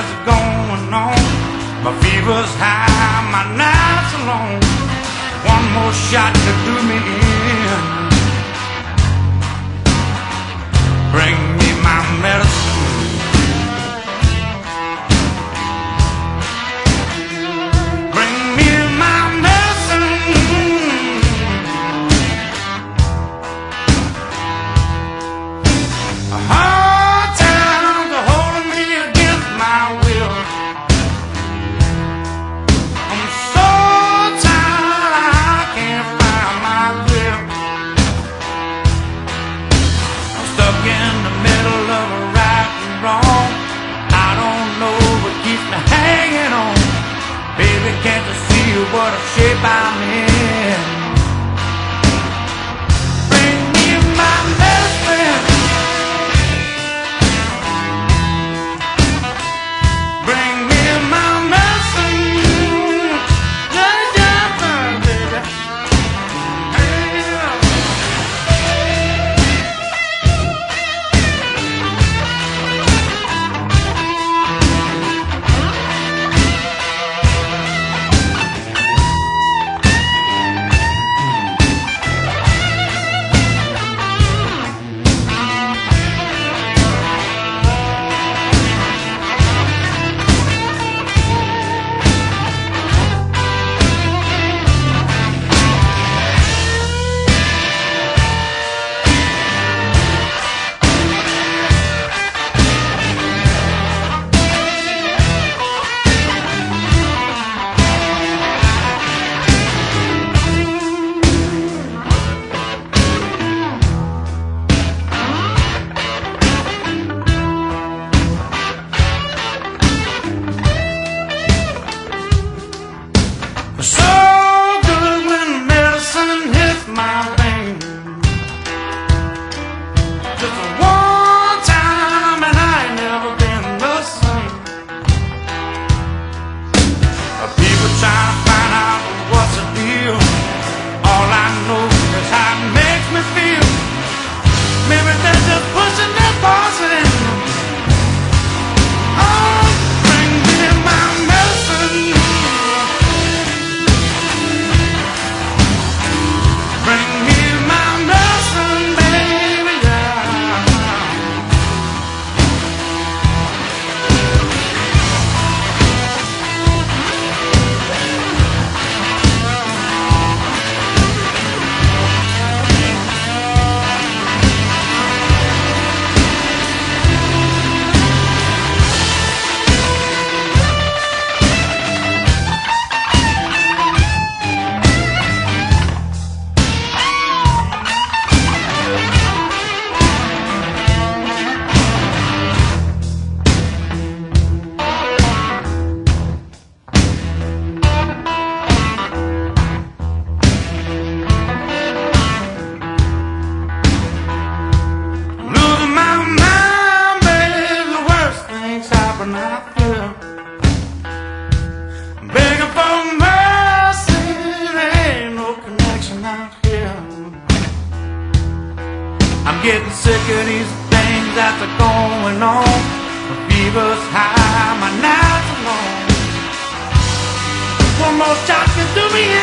that's going on. My fever's high, my nights are long. One more shot to do me in. Bring me my medicine. Bring me my medicine. A hard time to hold me against my will. I'm so tired I can't find my grip. I'm stuck in the middle of a right and wrong. I don't know what keeps me hanging on. Baby, can't you see what a shape I'm in? Bring me my medicine. Bring me my medicine. Yeah, yeah, baby. Yeah. So good when medicine hits my vein. Just one time and I ain't never been the same. People trying to find out what's the deal. All I know is how it makes me feel. Maybe they're just pushing their bosses. Oh, bring me my medicine. Bring me my medicine, baby, yeah. Losing my mind, baby, the worst things happen out here. I'm begging for mercy, there ain't no connection out here. I'm getting sick of these things that are going on. My fever's high, my nights are long. One more shot can do me in.